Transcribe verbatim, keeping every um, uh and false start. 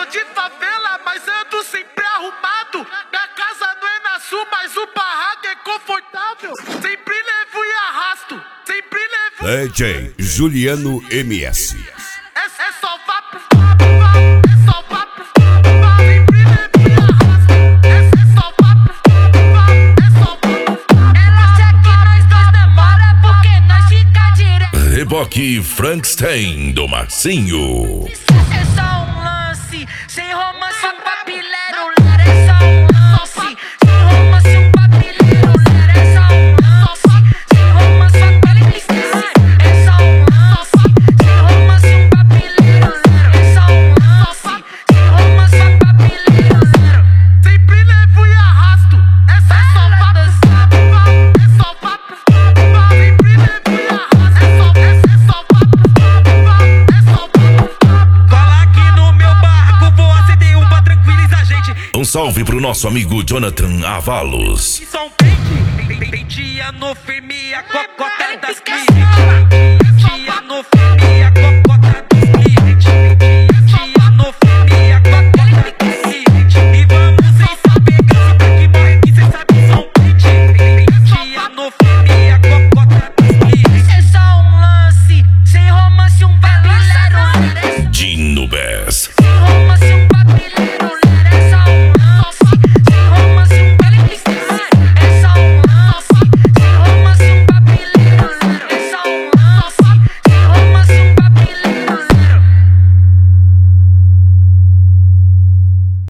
sou de favela, mas ando sempre arrumado. Minha casa não é na sul, mas o barraco é confortável. Sempre levo e arrasto, sempre levo. D J Juliano M S. É, é só vá pro papo, é só vá pro papo, sempre levo e arrasto. É, é só vá pro papo, é só vá pro papo. Ela acha que nós dois demora porque nós fica direto. Reboque Frankenstein do Marcinho. É só um lance, sem romance, um papilero. É só um lance, sem romance, um papilero. É só um lance, sem romance, um papilero. É só um lance, sem romance, um papilero. É só um lance, sem romance, um papilero. Sempre levo e arrasto. É só vá pro papo, é só vá pro papo. Sempre levo e arrasto. É só, é, é só vá pro papo, é só vá pro papo. Cola aqui no meu barco, vou acender um pra tranquilizar a gente. Um salve pro nosso amigo Jonathan Avalos. São pente, penteia no firme, a cocota das clínicas.